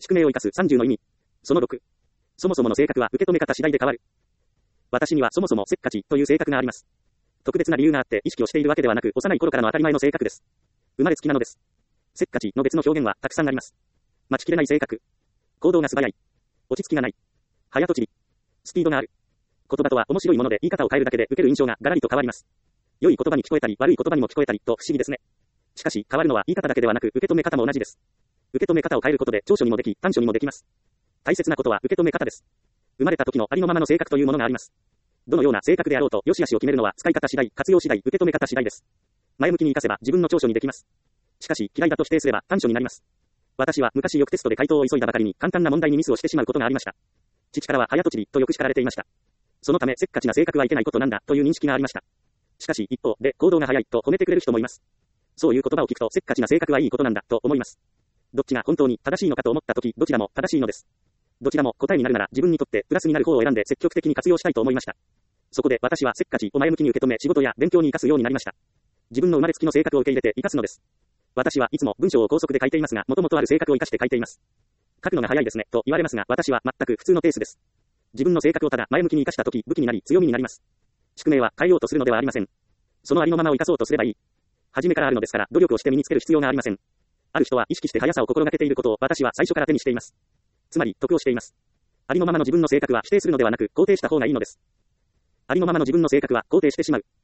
宿命を生かす30の意味。その6。そもそもの性格は受け止め方次第で変わる。私にはそもそもせっかちという性格があります。特別な理由があって意識をしているわけではなく、幼い頃からの当たり前の性格です。生まれつきなのです。せっかちの別の表現はたくさんあります。待ちきれない性格。行動が素早い。落ち着きがない。早とちり。スピードがある。言葉とは面白いもので、言い方を変えるだけで受ける印象がガラリと変わります。良い言葉に聞こえたり、悪い言葉にも聞こえたりと不思議ですね。しかし、変わるのは言い方だけではなく、受け止め方も同じです。受け止め方を変えることで長所にもでき、短所にもできます。大切なことは受け止め方です。生まれた時のありのままの性格というものがあります。どのような性格であろうと、良し悪しを決めるのは使い方次第、活用次第、受け止め方次第です。前向きに活かせば自分の長所にできます。しかし、嫌いだと否定すれば短所になります。私は昔よくテストで回答を急いだばかりに簡単な問題にミスをしてしまうことがありました。父からは早とちりとよく叱られていました。そのためせっかちな性格はいけないことなんだという認識がありました。しかし一方で行動が早いと褒めてくれる人もいます。そういう言葉を聞くとせっかちな性格はいいことなんだと思います。どっちが本当に正しいのかと思ったとき、どちらも正しいのです。どちらも答えになるなら自分にとってプラスになる方を選んで積極的に活用したいと思いました。そこで私はせっかちを前向きに受け止め仕事や勉強に活かすようになりました。自分の生まれつきの性格を受け入れて活かすのです。私はいつも文章を高速で書いていますが、もともとある性格を生かして書いています。書くのが早いですねと言われますが、私は全く普通のペースです。自分の性格をただ前向きに生かしたとき武器になり強みになります。宿命は変えようとするのではありません。そのありのままを生かそうとすればいい。初めからあるのですから努力をして身につける必要がありません。ある人は意識して速さを心がけていることを私は最初から手にしています。つまり得をしています。ありのままの自分の性格は否定するのではなく肯定した方がいいのです。ありのままの自分の性格は肯定してしまう。